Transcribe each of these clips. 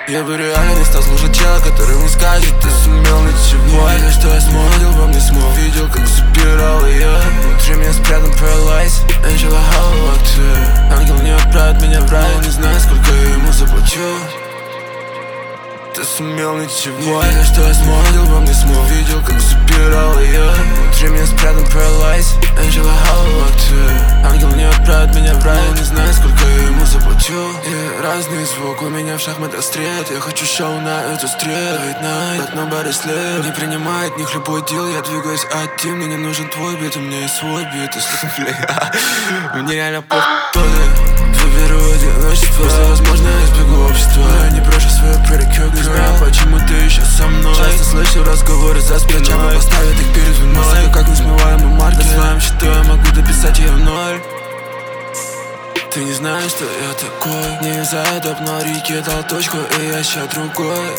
Я бы реально не стал слушать чела, который мне скажет, ты сумел ничего. Или что я смотрел, вам не смог. Видел, как запирал ее. Внутри меня спрятан Paralyze. Angela, how like ты? Ангел не отправит меня в рай. Я не знаю, сколько я ему заплачу. Ты сумел ничего. Или что я смотрел, вам не смог. Видел, как запирал ее. Внутри меня спрятан Paralyze. Angela, how like ты? Ангел не отправит меня в рай. Я не знаю, сколько я ему заплачу. И разный звук у меня в шахматах стрет. Я хочу шоу на эту стрит. Late night, but nobody sleep. Не принимает них любой дел. Я двигаюсь один, мне не нужен твой бит. У меня есть свой бит. Мне реально похуй. Выберу одиночество. Если возможно, я избегу общества. Я не брошу свою pretty cute. Не знаю, почему ты еще со мной. Часто слышу разговоры за спиной. Чапа поставят их перед виной. Знаю, как несмываемый маркер. На своем счету я могу дописать ее в ноль. Ты не знаешь, что я такой. Не из-за этого на реке дал точку. И я ща другой.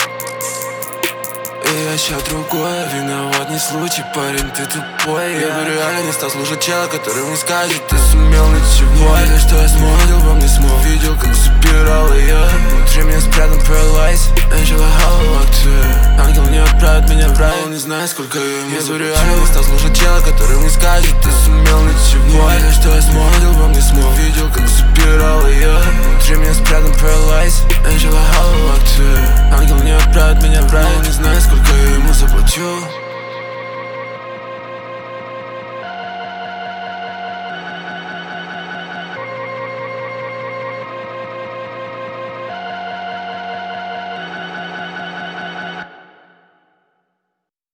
И я ща другой. Виноват не случай, парень, ты тупой. Я бы реально не стал слушать чела, который мне скажет, ты сумел ничего. Или что я смотрел, вам не смог. Видел, как запирал ее. Внутри меня спрятан Paralyze. Angela, how like ты? Ангел не отправит меня в рай. Он не знает, сколько я ему заплачу. Я бы реально не стал слушать чела, который мне скажет, ты сумел ничего. Или что я смотрел, вам не смог. Видел, как запирал ее. Внутри меня спрятан Paralyze. Angela, how like ты? Ангел не отправит меня в рай. Я не знаю, сколько я ему заплачу.